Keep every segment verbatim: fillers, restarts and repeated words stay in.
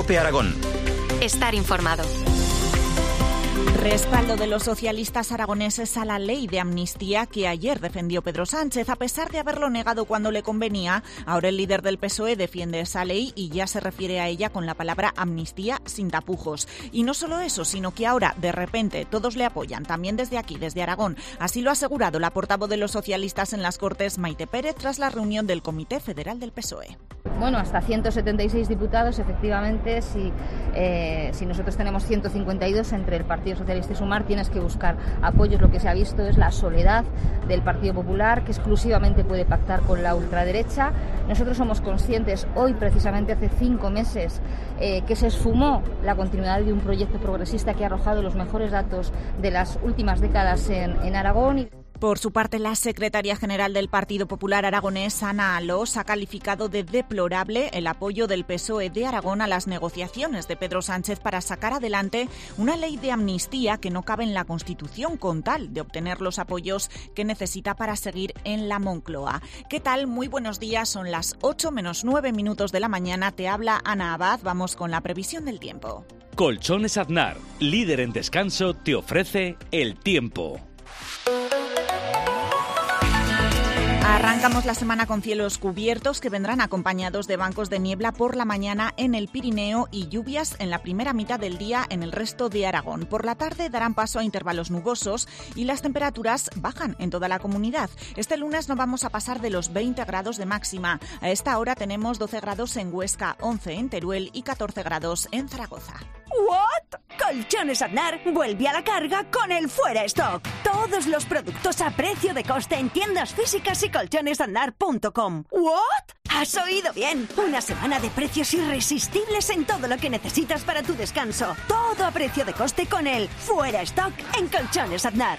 COPE Aragón. Estar informado. Respaldo de los socialistas aragoneses a la ley de amnistía que ayer defendió Pedro Sánchez. A pesar de haberlo negado cuando le convenía, ahora el líder del P S O E defiende esa ley y ya se refiere a ella con la palabra amnistía sin tapujos. Y no solo eso, sino que ahora, de repente, todos le apoyan, también desde aquí, desde Aragón. Así lo ha asegurado la portavoz de los socialistas en las Cortes, Maite Pérez, tras la reunión del Comité Federal del P S O E. Bueno, hasta ciento setenta y seis diputados, efectivamente, si, eh, si nosotros tenemos ciento cincuenta y dos entre el Partido Socialista y Sumar, tienes que buscar apoyos. Lo que se ha visto es la soledad del Partido Popular, que exclusivamente puede pactar con la ultraderecha. Nosotros somos conscientes, hoy precisamente hace cinco meses, eh, que se esfumó la continuidad de un proyecto progresista que ha arrojado los mejores datos de las últimas décadas en, en Aragón. Y Por su parte, la secretaria general del Partido Popular aragonés, Ana Alós, ha calificado de deplorable el apoyo del P S O E de Aragón a las negociaciones de Pedro Sánchez para sacar adelante una ley de amnistía que no cabe en la Constitución, con tal de obtener los apoyos que necesita para seguir en la Moncloa. ¿Qué tal? Muy buenos días, son las ocho menos nueve minutos de la mañana. Te habla Ana Abad, vamos con la previsión del tiempo. Colchones Aznar, líder en descanso, te ofrece el tiempo. Arrancamos la semana con cielos cubiertos que vendrán acompañados de bancos de niebla por la mañana en el Pirineo y lluvias en la primera mitad del día en el resto de Aragón. Por la tarde darán paso a intervalos nubosos y las temperaturas bajan en toda la comunidad. Este lunes no vamos a pasar de los veinte grados de máxima. A esta hora tenemos doce grados en Huesca, once en Teruel y catorce grados en Zaragoza. ¿What? Colchones Aznar vuelve a la carga con el fuera stock. Todos los productos a precio de coste en tiendas físicas y colchones aznar punto com. ¿What? ¿Has oído bien? Una semana de precios irresistibles en todo lo que necesitas para tu descanso. Todo a precio de coste con el fuera stock en Colchones Aznar.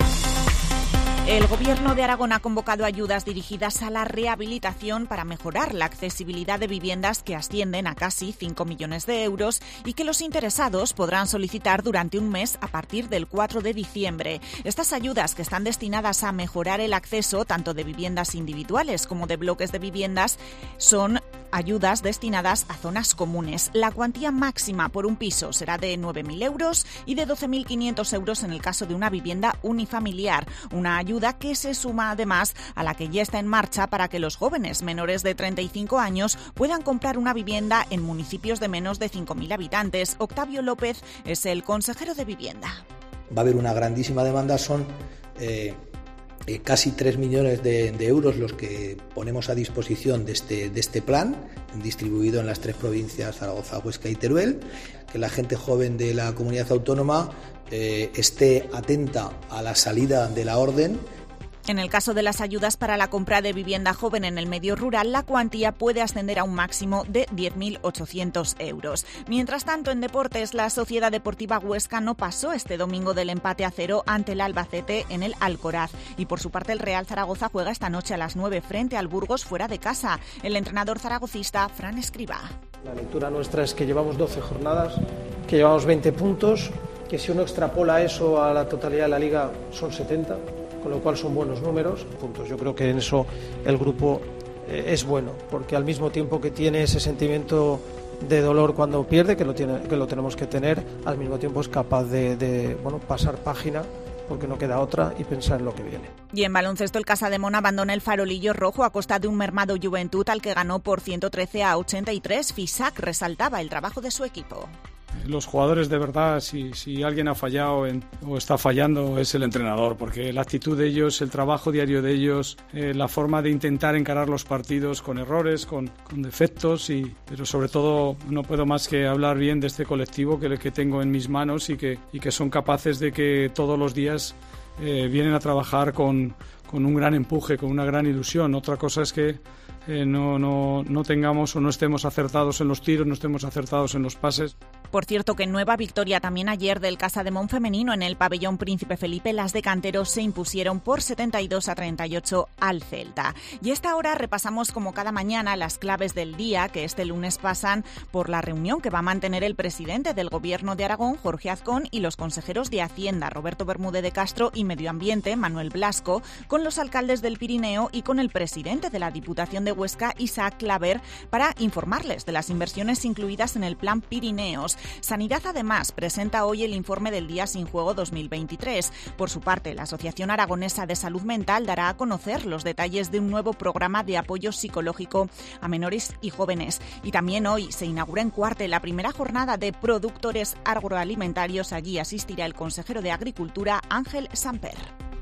El Gobierno de Aragón ha convocado ayudas dirigidas a la rehabilitación para mejorar la accesibilidad de viviendas que ascienden a casi cinco millones de euros y que los interesados podrán solicitar durante un mes a partir del cuatro de diciembre. Estas ayudas, que están destinadas a mejorar el acceso tanto de viviendas individuales como de bloques de viviendas, son ayudas destinadas a zonas comunes. La cuantía máxima por un piso será de nueve mil euros y de doce mil quinientos euros en el caso de una vivienda unifamiliar. Una ayuda que se suma además a la que ya está en marcha para que los jóvenes menores de treinta y cinco años puedan comprar una vivienda en municipios de menos de cinco mil habitantes. Octavio López es el consejero de Vivienda. Va a haber una grandísima demanda, son eh, eh, casi tres millones de, de euros los que ponemos a disposición de este, de este plan, distribuido en las tres provincias, Zaragoza, Huesca y Teruel. Que la gente joven de la comunidad autónoma eh, esté atenta a la salida de la orden. En el caso de las ayudas para la compra de vivienda joven en el medio rural, la cuantía puede ascender a un máximo de diez mil ochocientos euros. Mientras tanto, en deportes, la Sociedad Deportiva Huesca no pasó este domingo del empate a cero ante el Albacete en el Alcoraz. Y por su parte, el Real Zaragoza juega esta noche a las nueve frente al Burgos fuera de casa. El entrenador zaragocista, Fran Escribá. La lectura nuestra es que llevamos doce jornadas, que llevamos veinte puntos, que si uno extrapola eso a la totalidad de la liga son setenta, con lo cual son buenos números. Puntos. Yo creo que en eso el grupo eh, es bueno, porque al mismo tiempo que tiene ese sentimiento de dolor cuando pierde, que lo, tiene, que lo tenemos que tener, al mismo tiempo es capaz de, de bueno, pasar página, porque no queda otra, y pensar en lo que viene. Y en baloncesto, el Casademón abandona el farolillo rojo a costa de un mermado Juventud al que ganó por ciento trece a ochenta y tres. Fisac resaltaba el trabajo de su equipo. Los jugadores, de verdad, si, si alguien ha fallado en, o está fallando, es el entrenador, porque la actitud de ellos, el trabajo diario de ellos, eh, la forma de intentar encarar los partidos con errores, con, con defectos, y, pero sobre todo no puedo más que hablar bien de este colectivo que, que tengo en mis manos y que, y que son capaces de que todos los días eh, vienen a trabajar con, con un gran empuje, con una gran ilusión. Otra cosa es que eh, no, no, no tengamos o no estemos acertados en los tiros, no estemos acertados en los pases. Por cierto, que nueva victoria también ayer del Casademont femenino en el pabellón Príncipe Felipe. Las de Cantero se impusieron por setenta y dos a treinta y ocho al Celta. Y a esta hora repasamos como cada mañana las claves del día que este lunes pasan por la reunión que va a mantener el presidente del Gobierno de Aragón, Jorge Azcón, y los consejeros de Hacienda, Roberto Bermúdez de Castro, y Medio Ambiente, Manuel Blasco, con los alcaldes del Pirineo y con el presidente de la Diputación de Huesca, Isaac Claver, para informarles de las inversiones incluidas en el Plan Pirineos. Sanidad, además, presenta hoy el informe del Día Sin Juego dos mil veintitrés. Por su parte, la Asociación Aragonesa de Salud Mental dará a conocer los detalles de un nuevo programa de apoyo psicológico a menores y jóvenes. Y también hoy se inaugura en Cuarte la primera jornada de productores agroalimentarios. Allí asistirá el consejero de Agricultura, Ángel Samper.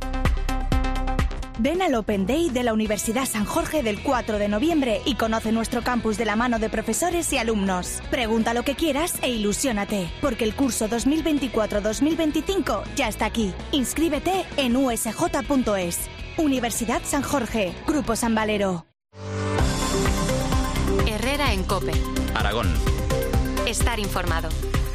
Ven al Open Day de la Universidad San Jorge del cuatro de noviembre y conoce nuestro campus de la mano de profesores y alumnos. Pregunta lo que quieras e ilusiónate, porque el curso dos mil veinticuatro dos mil veinticinco ya está aquí. Inscríbete en u s j punto es. Universidad San Jorge, Grupo San Valero. Herrera en COPE. Aragón. Estar informado.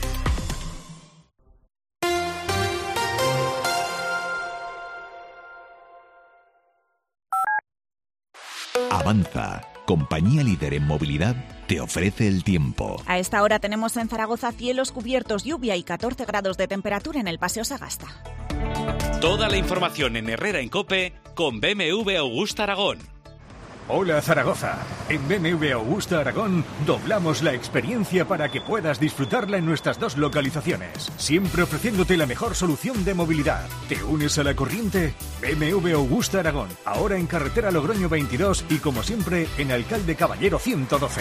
Avanza, compañía líder en movilidad, te ofrece el tiempo. A esta hora tenemos en Zaragoza cielos cubiertos, lluvia y catorce grados de temperatura en el Paseo Sagasta. Toda la información en Herrera en COPE con B M W Augusta Aragón. Hola Zaragoza, en B M W Augusta Aragón doblamos la experiencia para que puedas disfrutarla en nuestras dos localizaciones, siempre ofreciéndote la mejor solución de movilidad. ¿Te unes a la corriente? B M W Augusta Aragón, ahora en carretera Logroño veintidós y como siempre en Alcalde Caballero ciento doce.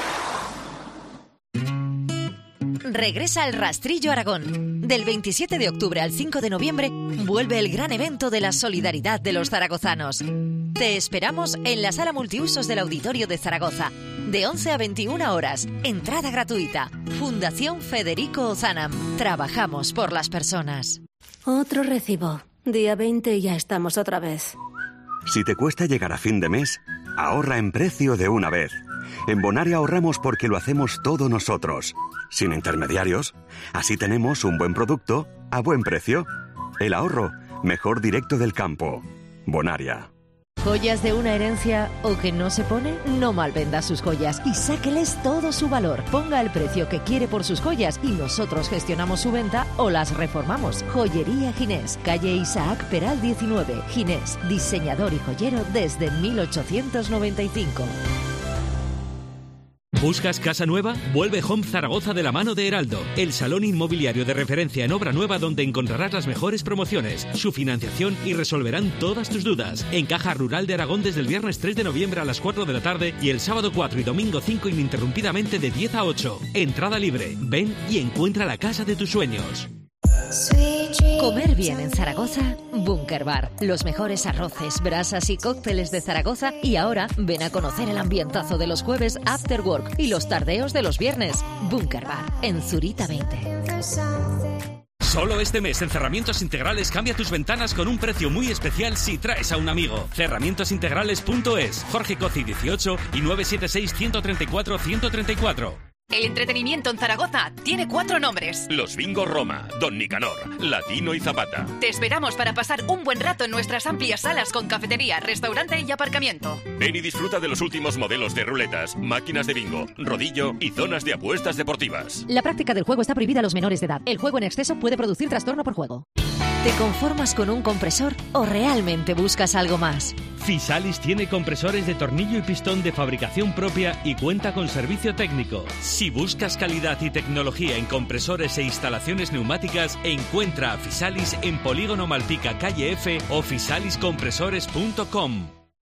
Regresa al Rastrillo Aragón. Del veintisiete de octubre al cinco de noviembre vuelve el gran evento de la solidaridad de los zaragozanos. Te esperamos en la sala multiusos del Auditorio de Zaragoza, de once a veintiuna horas. Entrada gratuita. Fundación Federico Ozanam. Trabajamos por las personas. Otro recibo. Día veinte y ya estamos otra vez. Si te cuesta llegar a fin de mes, ahorra en precio de una vez. En Bonaria ahorramos porque lo hacemos todo nosotros, sin intermediarios. Así tenemos un buen producto a buen precio. El ahorro, mejor directo del campo. Bonaria. ¿Joyas de una herencia o que no se pone? No malvenda sus joyas y sáqueles todo su valor. Ponga el precio que quiere por sus joyas y nosotros gestionamos su venta o las reformamos. Joyería Ginés, calle Isaac Peral diecinueve. Ginés, diseñador y joyero desde mil ochocientos noventa y cinco. ¿Buscas casa nueva? Vuelve Home Zaragoza de la mano de Heraldo, el salón inmobiliario de referencia en obra nueva donde encontrarás las mejores promociones, su financiación y resolverán todas tus dudas. En Caja Rural de Aragón desde el viernes tres de noviembre a las cuatro de la tarde y el sábado cuatro y domingo cinco ininterrumpidamente de diez a ocho. Entrada libre. Ven y encuentra la casa de tus sueños. Comer bien en Zaragoza, Bunker Bar. Los mejores arroces, brasas y cócteles de Zaragoza. Y ahora ven a conocer el ambientazo de los jueves After Work y los tardeos de los viernes. Bunker Bar, en Zurita veinte. Solo este mes en Cerramientos Integrales cambia tus ventanas con un precio muy especial si traes a un amigo. cerramientos integrales punto es, Jorge Coci dieciocho y nueve siete seis, uno tres cuatro, uno tres cuatro. El entretenimiento en Zaragoza tiene cuatro nombres. Los Bingos Roma, Don Nicanor, Latino y Zapata. Te esperamos para pasar un buen rato en nuestras amplias salas con cafetería, restaurante y aparcamiento. Ven y disfruta de los últimos modelos de ruletas, máquinas de bingo, rodillo y zonas de apuestas deportivas. La práctica del juego está prohibida a los menores de edad. El juego en exceso puede producir trastorno por juego. ¿Te conformas con un compresor o realmente buscas algo más? Fisalis tiene compresores de tornillo y pistón de fabricación propia y cuenta con servicio técnico. Si buscas calidad y tecnología en compresores e instalaciones neumáticas, encuentra a Fisalis en Polígono Malpica, calle F o fisalis compresores punto com.